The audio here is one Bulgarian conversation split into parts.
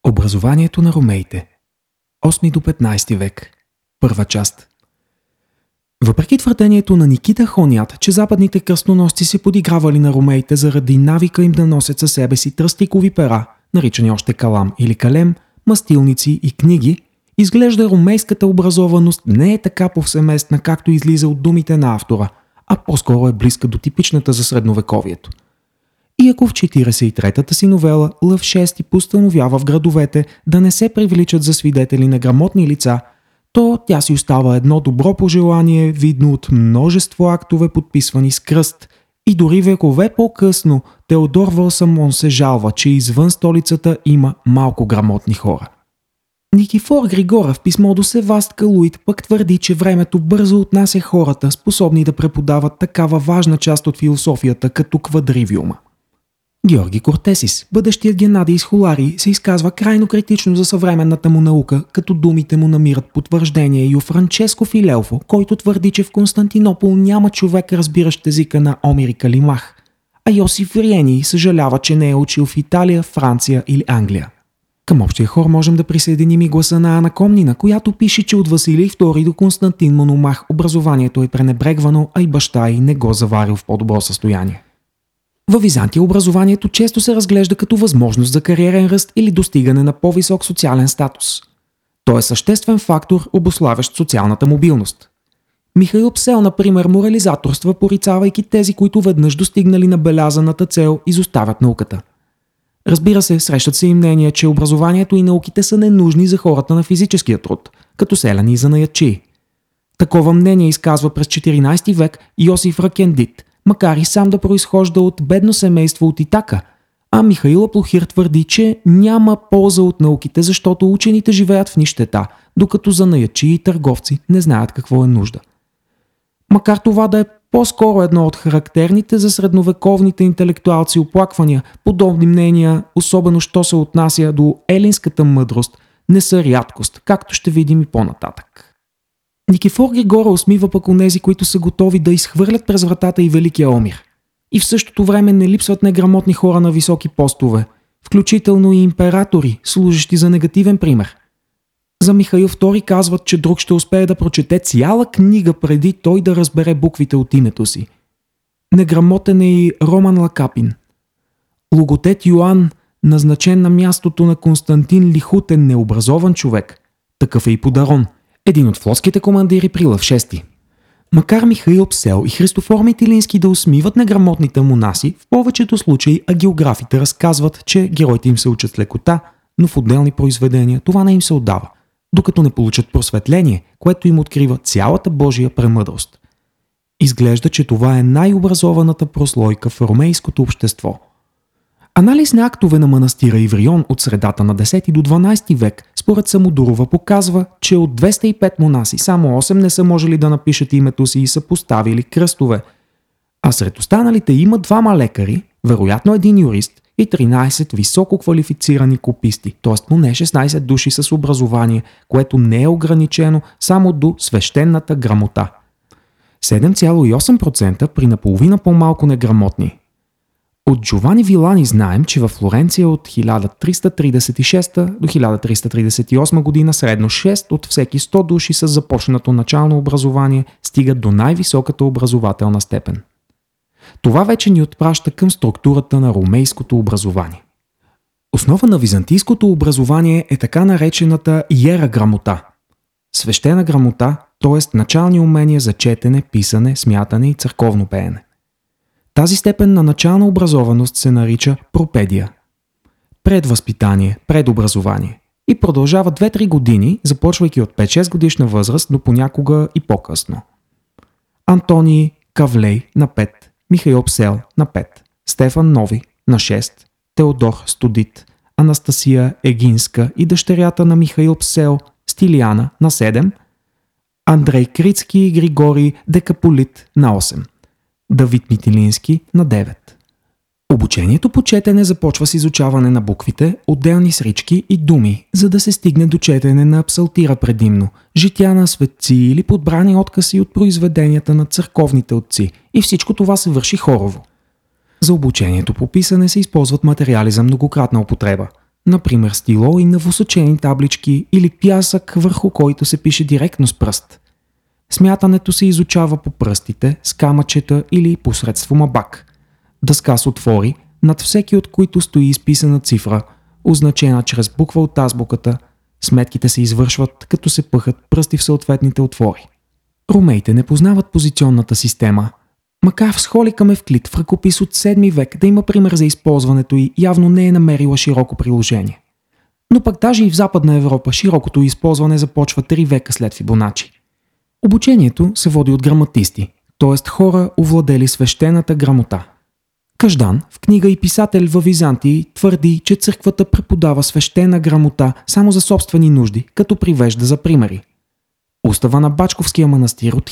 Образованието на ромеите 8 до 15 век. Първа част. Въпреки твърдението на Никита Хонят, че западните кръстоносци се подигравали на ромеите заради навика им да носят със себе си тръстикови пера, наричани още калам или калем, мастилници и книги, изглежда ромейската образованост не е така повсеместна, както излиза от думите на автора, а по-скоро е близка до типичната за средновековието. И ако в 43-та си новела Лъв VI постановява в градовете да не се привличат за свидетели на грамотни лица, то тя си остава едно добро пожелание, видно от множество актове, подписвани с кръст. И дори векове по-късно Теодор Вълсамон се жалва, че извън столицата има малко грамотни хора. Никифор Григора в писмо до Севаст Калуит пък твърди, че времето бързо отнася хората, способни да преподават такава важна част от философията като квадривиума. Георги Кортесис, бъдещият Геннадий Схоларий, се изказва крайно критично за съвременната му наука, като думите му намират потвърждение и у Франческо Филелфо, който твърди, че в Константинопол няма човек разбиращ езика на Омир и Калимах, а Йосиф Риени съжалява, че не е учил в Италия, Франция или Англия. Към общия хор можем да присъединим и гласа на Ана Комнина, която пише, че от Василий II до Константин Мономах образованието е пренебрегвано, а и баща й не го заварил в по-добро състояние. Във Византия образованието често се разглежда като възможност за кариерен ръст или достигане на по-висок социален статус. Той е съществен фактор, обуславящ социалната мобилност. Михаил Псел, например, морализаторства, порицавайки тези, които веднъж достигнали на белязаната цел, изоставят науката. Разбира се, срещат се и мнения, че образованието и науките са ненужни за хората на физическия труд, като селяни и занаятчии. Такова мнение изказва през 14 век Йосиф Ракендит, макар и сам да произхожда от бедно семейство от Итака, а Михаил Аплохир твърди, че няма полза от науките, защото учените живеят в нищета, докато занаятчии и търговци не знаят какво е нужда. Макар това да е по-скоро едно от характерните за средновековните интелектуалци оплаквания, подобни мнения, особено що се отнася до елинската мъдрост, не са рядкост, както ще видим и по-нататък. Никифор Григора усмива пък онези, които са готови да изхвърлят през вратата и Великия Омир. И в същото време не липсват неграмотни хора на високи постове, включително и императори, служещи за негативен пример. За Михаил II казват, че друг ще успее да прочете цяла книга преди той да разбере буквите от името си. Неграмотен е и Роман Лакапин. Логотет Йоан, назначен на мястото на Константин Лихут, е необразован човек. Такъв е и Подарон, един от флотските командири при Лъв VI. Макар Михаил Псел и Христофор Митилински да усмиват неграмотните монаси, в повечето случаи агеографите разказват, че героите им се учат с лекота, но в отделни произведения това не им се отдава, докато не получат просветление, което им открива цялата Божия премъдрост. Изглежда, че това е най-образованата прослойка в ромейското общество. Анализ на актове на манастира Иврион от средата на 10 до 12 век според Самодурова показва, че от 205 монаси само 8 не са можели да напишат името си и са поставили кръстове, а сред останалите има 2 лекари, вероятно един юрист и 13 високо квалифицирани кописти, т.е. поне 16 души с образование, което не е ограничено само до свещената грамота. 7,8% при наполовина по-малко неграмотни. От Джовани Вилани знаем, че във Флоренция от 1336 до 1338 година средно 6 от всеки 100 души с започнато начално образование стигат до най-високата образователна степен. Това вече ни отпраща към структурата на ромейското образование. Основа на византийското образование е така наречената иера грамота. Свещена грамота, т.е. начални умения за четене, писане, смятане и църковно пеене. Тази степен на начална образованост се нарича пропедия. Предвъзпитание, предобразование. И продължава 2-3 години, започвайки от 5-6 годишна възраст, но понякога и по-късно. Антоний Кавлей на 5, Михаил Псел на 5, Стефан Нови на 6, Теодор Студит, Анастасия Егинска и дъщерята на Михаил Псел, Стилияна на 7, Андрей Крицки и Григорий Декаполит на 8. Давид Митилински на 9. Обучението по четене започва с изучаване на буквите, отделни срички и думи, за да се стигне до четене на псалтира предимно, жития на светци или подбрани откъси от произведенията на църковните отци, и всичко това се върши хорово. За обучението по писане се използват материали за многократна употреба. например стило и новосъчени таблички или пясък, върху който се пише директно с пръст. Смятането се изучава по пръстите, с камъчета или посредством абак. Дъска с отвори, над всеки от които стои изписана цифра, означена чрез буква от азбуката. Сметките се извършват, като се пъхат пръсти в съответните отвори. Ромеите не познават позиционната система. Макар в схолика Мевклид в ръкопис от 7 век да има пример за използването й, явно не е намерила широко приложение. Но пък даже и в Западна Европа широкото използване започва 3 века след Фибоначи. Обучението се води от граматисти, т.е. хора, овладели свещената грамота. Каждан, в книга и писател във Византии, твърди, че църквата преподава свещена грамота само за собствени нужди, като привежда за примери. Устава на Бачковския манастир от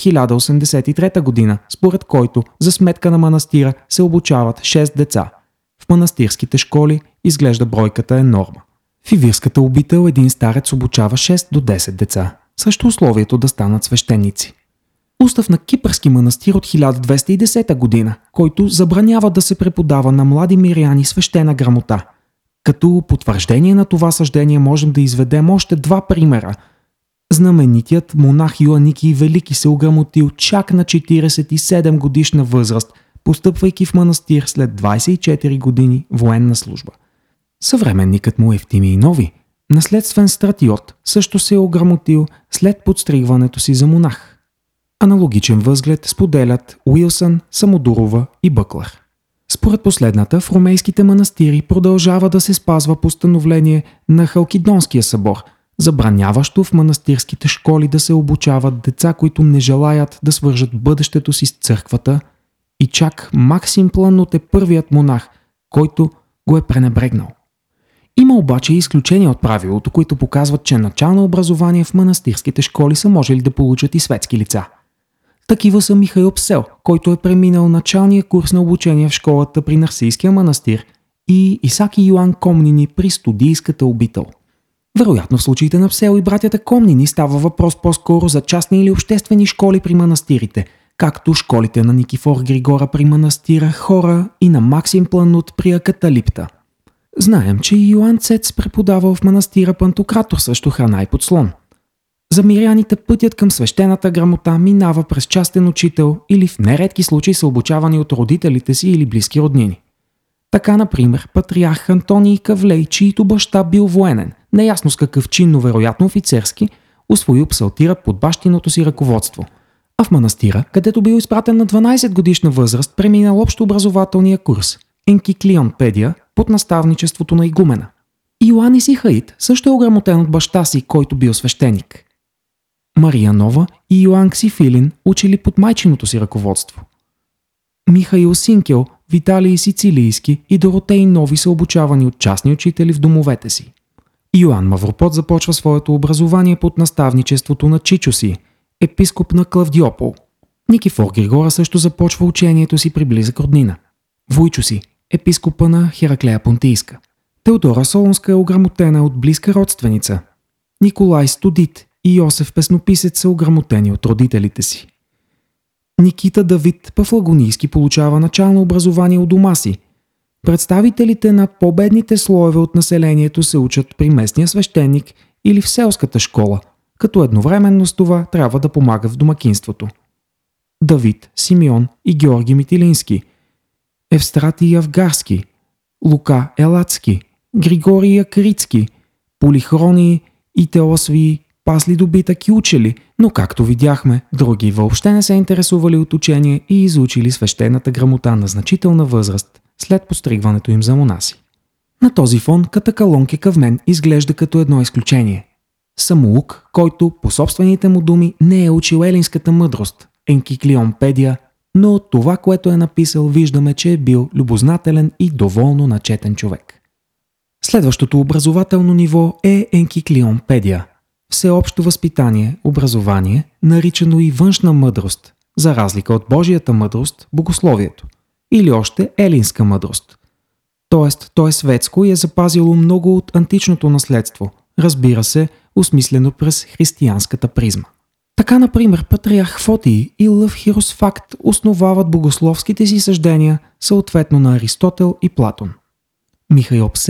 1083 година, според който за сметка на манастира се обучават 6 деца. В манастирските школи изглежда бройката е норма. В Ивирската обител един старец обучава 6 до 10 деца, срещу условието да станат свещеници. Устав на Кипърски манастир от 1210 година, който забранява да се преподава на млади миряни свещена грамота. Като потвърждение на това съждение можем да изведем още 2 примера. Знаменитият монах Йоанникий Велики се ограмотил чак на 47 годишна възраст, постъпвайки в манастир след 24 години военна служба. Съвременникът му Евтимий Нови, наследствен стратиот, също се е ограмотил след подстригването си за монах. Аналогичен възглед споделят Уилсън, Самодурова и Бъклър. Според последната, в ромейските манастири продължава да се спазва постановление на Халкидонския събор, забраняващо в манастирските школи да се обучават деца, които не желаят да свържат бъдещето си с църквата, и чак Максим Планут е първият монах, който го е пренебрегнал. Има обаче и изключения от правилото, които показват, че начално образование в манастирските школи са можели да получат и светски лица. Такива са Михаил Псел, който е преминал началния курс на обучение в школата при Нарсийския манастир, и Исаки Йоан Комнини при Студийската обител. Вероятно в случаите на Псел и братята Комнини става въпрос по-скоро за частни или обществени школи при манастирите, както школите на Никифор Григора при манастира Хора и на Максим Планут при Акаталипта. Знаем, че и Йоан Цец преподавал в манастира Пантократор срещу храна и подслон. За миряните пътят към свещената грамота минава през частен учител или в нередки случаи са обучавани от родителите си или близки роднини. Така, например, патриарх Антоний Кавлей, чийто баща бил военен, неясно с какъв чин, но вероятно офицерски, усвоил псалтира под бащиното си ръководство. А в манастира, където бил изпратен на 12 годишна възраст, преминал общообразователния курс Енкиклион Педия под наставничеството на игумена. Йоанис Ихаид също е ограмотен от баща си, който бил свещеник. Мария Нова и Йоан Ксифилин учили под майчиното си ръководство. Михаил Синкел, Виталий Сицилийски и Доротей Нови са обучавани от частни учители в домовете си. Йоан Мавропод започва своето образование под наставничеството на чичо си, епископ на Клавдиопол. Никифор Григора също започва учението си при близък роднина. Войчо си, епископа на Хераклея Понтийска. Теодора Солунска е ограмотена от близка родственица. Николай Студит и Йосиф Песнописец са ограмотени от родителите си. Никита Давид Пафлагонийски получава начално образование у дома си. Представителите на по-бедните слоеве от населението се учат при местния свещеник или в селската школа, като едновременно с това трябва да помага в домакинството. Давид, Симеон и Георги Митилински, Евстратий Авгарски, Лука Елацки, Григорий Акритски, Полихроний и Теосвий пасли добитък и учили, но както видяхме, други въобще не се интересували от учение и изучили свещената грамота на значителна възраст след постригването им за монаси. На този фон Катакалон Кекавмен изглежда като едно изключение. Самоук, който по собствените му думи не е учил елинската мъдрост, Енкиклион Педия, но от това, което е написал, виждаме, че е бил любознателен и доволно начетен човек. Следващото образователно ниво е Енкиклион Педия. Всеобщо възпитание, образование, наричано и външна мъдрост, за разлика от Божията мъдрост, богословието, или още елинска мъдрост. Тоест, то е светско и е запазило много от античното наследство, разбира се, осмислено през християнската призма. Така, например, патриарх Фотий и Лъв Хиросфакт основават богословските си съждения съответно на Аристотел и Платон. Михаил Псел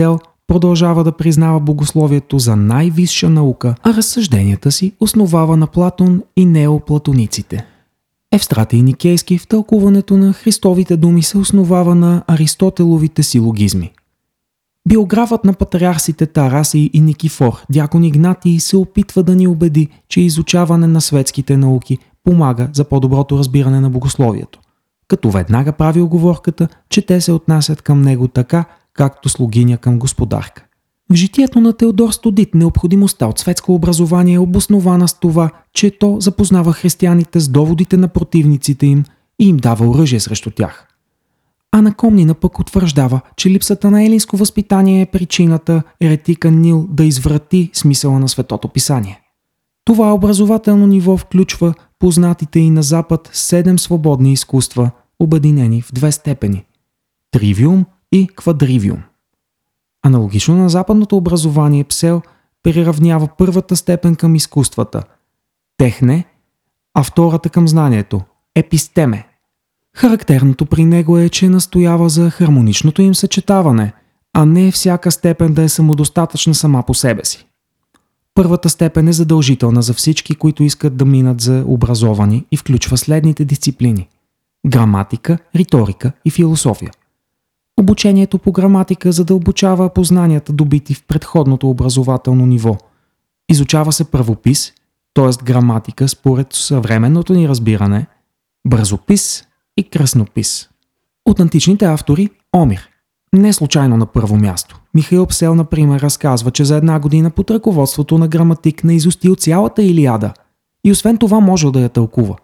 продължава да признава богословието за най-висша наука, а разсъжденията си основава на Платон и неоплатониците. Евстратий Никейски в тълкуването на Христовите думи се основава на Аристотеловите силогизми. Биографът на патриарсите Тарасий и Никифор, дякон Игнатий, се опитва да ни убеди, че изучаване на светските науки помага за по-доброто разбиране на богословието, като веднага прави уговорката, че те се отнасят към него така, както слугиня към господарка. В житието на Теодор Стодит необходимостта от светско образование е обоснована с това, че то запознава християните с доводите на противниците им и им дава оръжие срещу тях. А Накомнина пък утвърждава, че липсата на елинско възпитание е причината еретика Нил да изврати смисъла на Светото писание. Това образователно ниво включва познатите и на Запад 7 свободни изкуства, обединени в 2 степени – тривиум и квадривиум. Аналогично на западното образование Псел приравнява първата степен към изкуствата – техне, а втората към знанието – епистеме. Характерното при него е, че настоява за хармоничното им съчетаване, а не всяка степен да е самодостатъчна сама по себе си. Първата степен е задължителна за всички, които искат да минат за образовани и включва следните дисциплини – граматика, риторика и философия. Обучението по граматика задълбочава познанията, добити в предходното образователно ниво. Изучава се правопис, т.е. граматика според съвременното ни разбиране, бързопис и кръснопис. От античните автори – Омир. Не случайно на първо място. Михаил Псел, например, разказва, че за 1 година под ръководството на граматик наизустил цялата Илиада и освен това можел да я тълкува.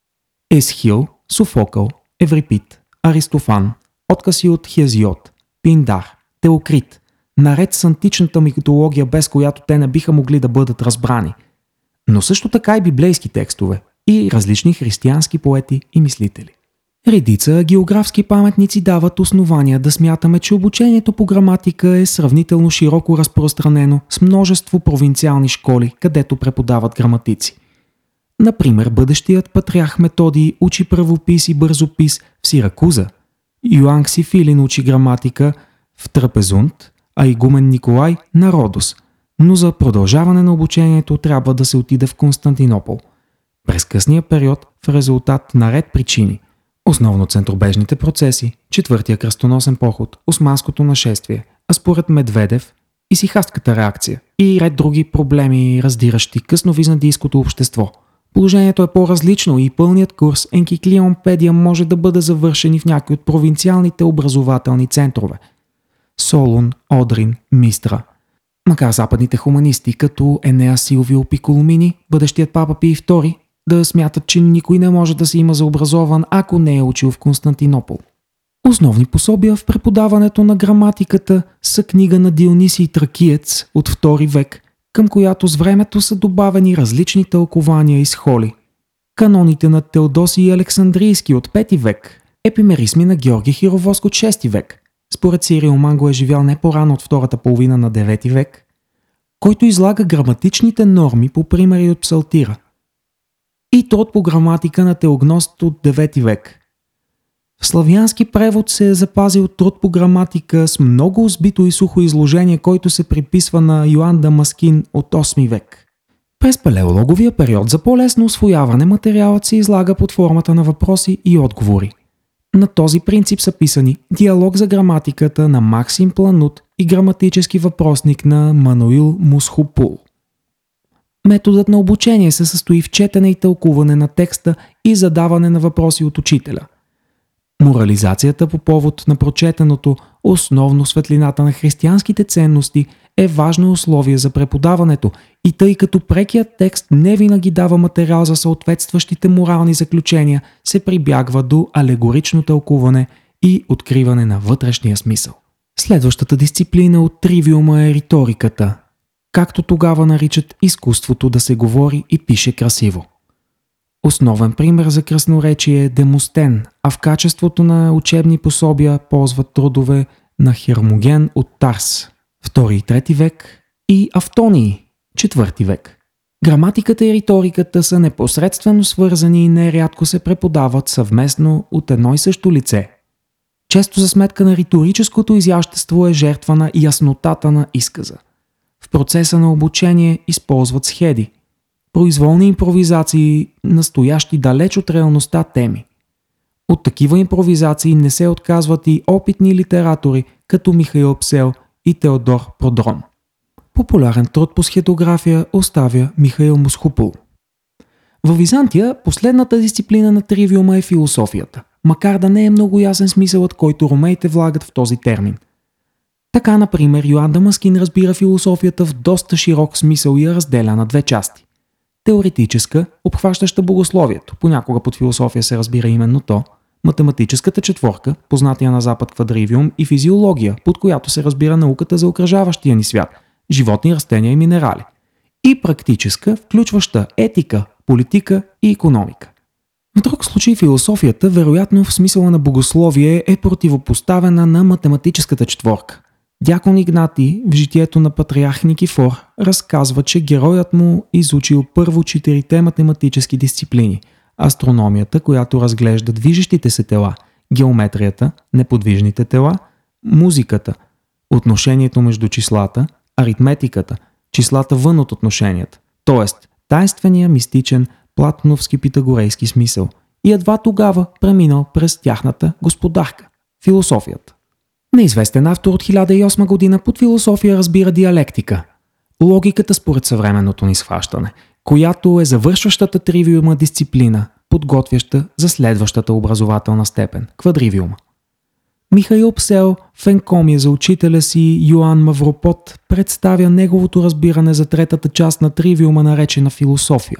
Есхил, Софокъл, Еврипид, Аристофан, откази от Хезиод, Пиндар, Теокрит, наред с античната митология, без която те не биха могли да бъдат разбрани, но също така и библейски текстове и различни християнски поети и мислители. Редица географски паметници дават основания да смятаме, че обучението по граматика е сравнително широко разпространено с множество провинциални школи, където преподават граматици. Например, бъдещият патриарх Методий учи правопис и бързопис в Сиракуза, Йоанн Ксифилин учи граматика в Трапезунд, а игумен Николай на Родос, но за продължаване на обучението трябва да се отиде в Константинопол. През късния период, в резултат на ред причини, основно центробежните процеси, четвъртия кръстоносен поход, османското нашествие, а според Медведев исихастката реакция и ред други проблеми, раздиращи късновизантийското общество. Положението е по-различно и пълният курс Енкиклиопедия може да бъде завършен и в някои от провинциалните образователни центрове – Солун, Одрин, Мистра. Макар западните хуманисти, като Енеа Силвио Пиколомини, бъдещият папа Пий II, да смятат, че никой не може да се има за образован, ако не е учил в Константинопол. Основни пособия в преподаването на граматиката са книга на Дионисий Тракиец от II век, към която с времето са добавени различни тълкования и схоли. Каноните на Теодосий Александрийски от V век, епимерисми на Георги Хировоск от VI век, според Сирил Манго е живял не по-рано от втората половина на IX век, който излага граматичните норми по примери от Псалтира. И труд по граматика на Теогност от IX век. В славянски превод се е запазил труд по граматика с много сбито и сухо изложение, който се приписва на Йоан Дамаскин от VIII век. През палеологовия период за по-лесно усвояване материалът се излага под формата на въпроси и отговори. На този принцип са писани диалог за граматиката на Максим Планут и граматически въпросник на Мануил Мусхопул. Методът на обучение се състои в четене и тълкуване на текста и задаване на въпроси от учителя. Морализацията по повод на прочетеното, основно светлината на християнските ценности, е важно условие за преподаването и тъй като прекият текст не винаги дава материал за съответстващите морални заключения, се прибягва до алегорично тълкуване и откриване на вътрешния смисъл. Следващата дисциплина от тривиума е риториката, както тогава наричат изкуството да се говори и пише красиво. Основен пример за красноречие е Демостен, а в качеството на учебни пособия ползват трудове на Хермоген от Тарс, 2 и 3 век, и Автонии, 4 век. Граматиката и риториката са непосредствено свързани и нерядко се преподават съвместно от едно и също лице. Често за сметка на риторическото изящество е жертва на яснотата на изказа. В процеса на обучение използват схеди, произволни импровизации, настоящи далеч от реалността теми. От такива импровизации не се отказват и опитни литератори, като Михаил Псел и Теодор Продрон. Популярен труд по схедография оставя Михаил Мосхопул. В Византия последната дисциплина на тривиума е философията, макар да не е много ясен смисълът, който ромеите влагат в този термин. Така, например, Йоан Дамаскин разбира философията в доста широк смисъл и я разделя на две части. Теоретическа, обхващаща богословието, понякога под философия се разбира именно то, математическата четворка, познатия на Запад квадривиум, и физиология, под която се разбира науката за окръжаващия ни свят, животни, растения и минерали. И практическа, включваща етика, политика и икономика. В друг случай философията, вероятно в смисъла на богословие, е противопоставена на математическата четворка. Дякон Игнатий в житието на патриарх Никифор разказва, че героят му изучил първо 4 математически дисциплини – астрономията, която разглежда движещите се тела, геометрията, неподвижните тела, музиката, отношението между числата, аритметиката, числата вън от отношенията, т.е. тайнствения, мистичен, платоновски питагорейски смисъл, и едва тогава преминал през тяхната господарка – философията. Неизвестен автор от 1008 година под философия разбира диалектика – логиката според съвременното ни схващане, която е завършващата тривиума дисциплина, подготвяща за следващата образователна степен – квадривиума. Михаил Псел в енкомия за учителя си Йоан Мавропод представя неговото разбиране за третата част на тривиума, наречена философия.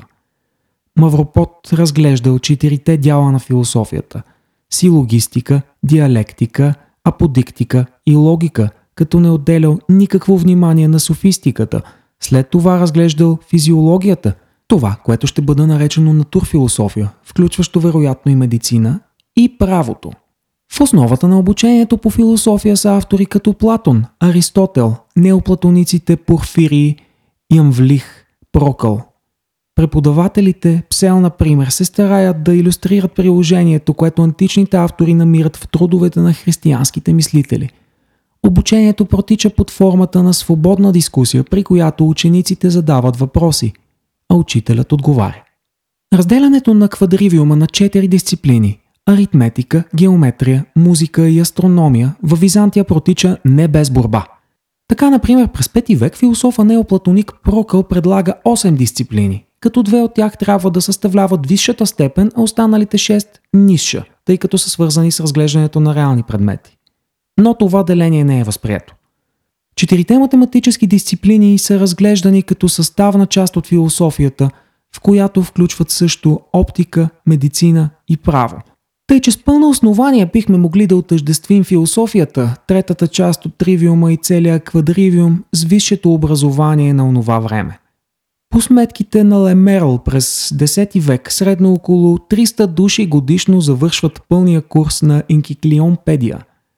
Мавропод разглеждал 4 дяла на философията – силогистика, диалектика, аподиктика и логика, като не отделял никакво внимание на софистиката. След това разглеждал физиологията, това, което ще бъде наречено натурфилософия, включващо вероятно и медицина, и правото. В основата на обучението по философия са автори като Платон, Аристотел, неоплатониците Порфирий, Ямвлих, Прокъл. Преподавателите, Псел например, се стараят да илюстрират приложението, което античните автори намират в трудовете на християнските мислители. Обучението протича под формата на свободна дискусия, при която учениците задават въпроси, а учителят отговаря. Разделянето на квадривиума на 4 дисциплини – аритметика, геометрия, музика и астрономия – във Византия протича не без борба. Така, например, през 5 век философа неоплатоник Прокъл предлага 8 дисциплини, като 2 от тях трябва да съставляват висшата степен, а останалите 6 – нисша, тъй като са свързани с разглеждането на реални предмети. Но това деление не е възприето. 4 математически дисциплини са разглеждани като съставна част от философията, в която включват също оптика, медицина и право. Тъй, че с пълно основание бихме могли да отъждествим философията, третата част от тривиума и целия квадривиум, с висшето образование на онова време. По сметките на Лемерл през 10 век средно около 300 души годишно завършват пълния курс на Енкиклионпедия.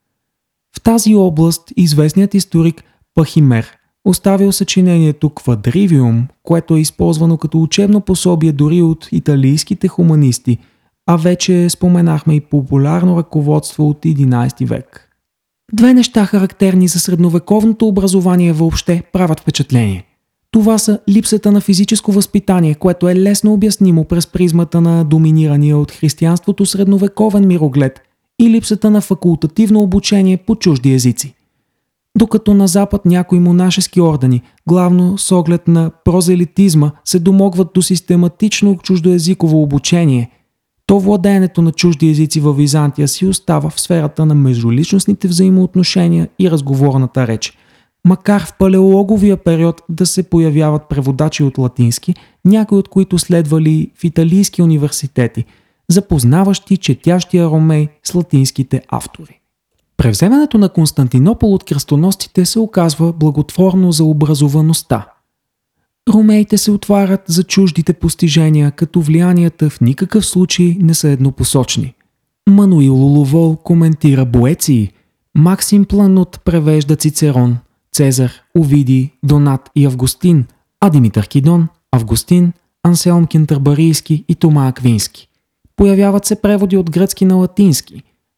В тази област известният историк Пахимер оставил съчинението Квадривиум, което е използвано като учебно пособие дори от италийските хуманисти, а вече споменахме и популярно ръководство от 11 век. 2 неща, характерни за средновековното образование въобще, правят впечатление. Това са липсата на физическо възпитание, което е лесно обяснимо през призмата на доминирания от християнството средновековен мироглед, и липсата на факултативно обучение по чужди езици. Докато на Запад някои монашески ордени, главно с оглед на прозелитизма, се домогват до систематично чуждоезиково обучение, то владеенето на чужди езици във Византия си остава в сферата на междуличностните взаимоотношения и разговорната реч. Макар в палеологовия период да се появяват преводачи от латински, някои от които следвали в италийски университети, запознаващи четящия ромей с латинските автори. Превземането на Константинопол от кръстоносците се оказва благотворно за образоваността. Ромеите се отварят за чуждите постижения, като влиянията в никакъв случай не са еднопосочни. Мануил Лоловол коментира Боеции, Максим Планут превежда Цицерон, Цезар, Овидий, Донат и Августин, а Димитър Кидон, Августин, Анселм Кентърбарийски и Тома Аквински. Появяват се преводи от гръцки на латински.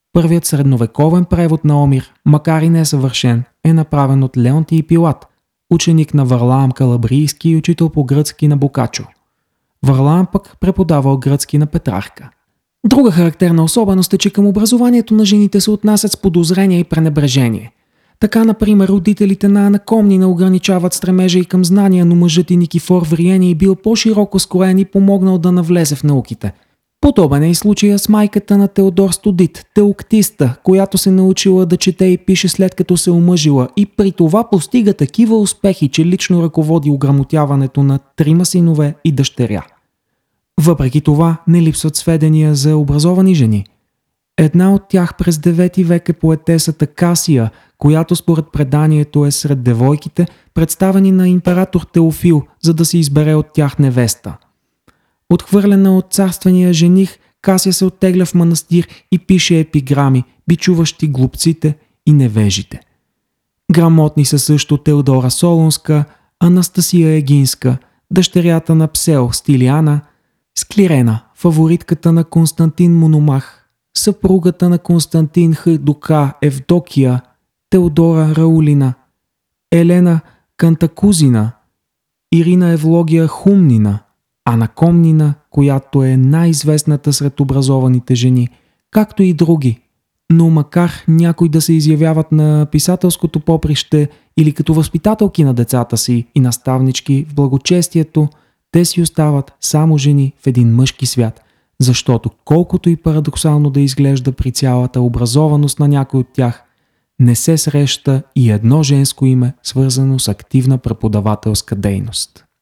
Първият средновековен превод на Омир, макар и несъвършен, е направен от Леонтий Пилат, ученик на Варлаам Калабрийски и учител по гръцки на Бокачо. Варлаам пък преподавал гръцки на Петрарка. Друга характерна особеност е, че към образованието на жените се отнасят с подозрение и пренебрежение. Така, например, родителите на Ана Комнина ограничават стремежа и към знания, но мъжът и Никифор Вриений бил по-широко скроен и помогнал да навлезе в науките. Подобен е и случая с майката на Теодор Студит, Теоктиста, която се научила да чете и пише след като се омъжила и при това постига такива успехи, че лично ръководи ограмотяването на 3 синове и дъщеря. Въпреки това не липсват сведения за образовани жени. Една от тях през 9 век е поетесата Касия, която според преданието е сред девойките, представени на император Теофил, за да се избере от тях невеста. Отхвърлена от царствения жених, Касия се оттегля в манастир и пише епиграми, бичуващи глупците и невежите. Грамотни са също Теодора Солунска, Анастасия Егинска, дъщерята на Псел Стилиана, Склирена, фаворитката на Константин Мономах, съпругата на Константин Хърдука Евдокия, Теодора Раулина, Елена Кантакузина, Ирина Евлогия Хумнина, Ана Комнина, която е най-известната сред образованите жени, както и други. Но макар някои да се изявяват на писателското поприще или като възпитателки на децата си и наставнички в благочестието, те си остават само жени в един мъжки свят, защото колкото и парадоксално да изглежда при цялата образованост на някой от тях, не се среща и едно женско име, свързано с активна преподавателска дейност.